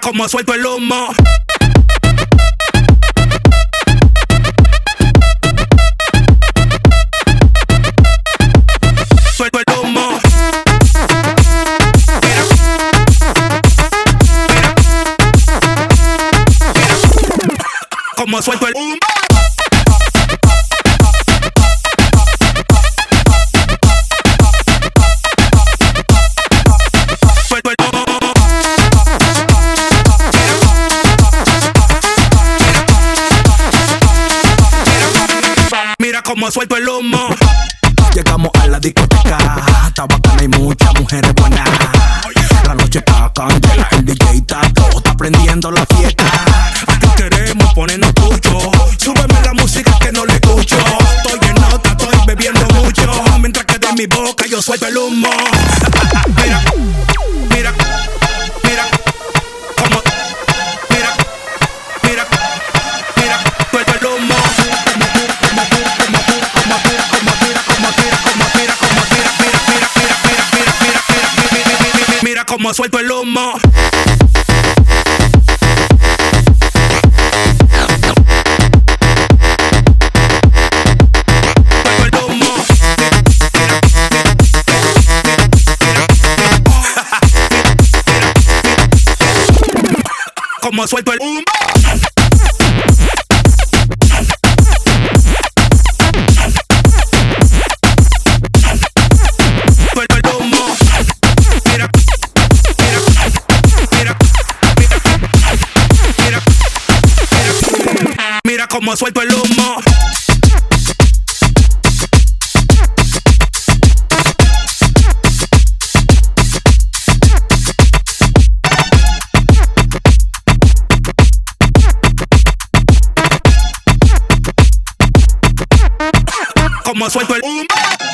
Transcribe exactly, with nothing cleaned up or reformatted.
como suelto el humo. Suelto el humo. Mira. Mira. Como suelto el humo. Como suelto el humo. Llegamos a la discoteca, está bacana y muchas mujeres buenas. La noche está candela, el D J está todo, está prendiendo la fiesta. Aquí queremos ponernos tuyo. Súbeme la música que no le escucho. Estoy en nota, estoy bebiendo mucho. Mientras que de mi boca yo suelto el humo. Mira, mira, mira. Como, mira, mira, mira. Suelto el humo. Mira como suelto el humo. Suelto el humo. Como suelto el humo. Como suelto el humo. Como suelto el humo.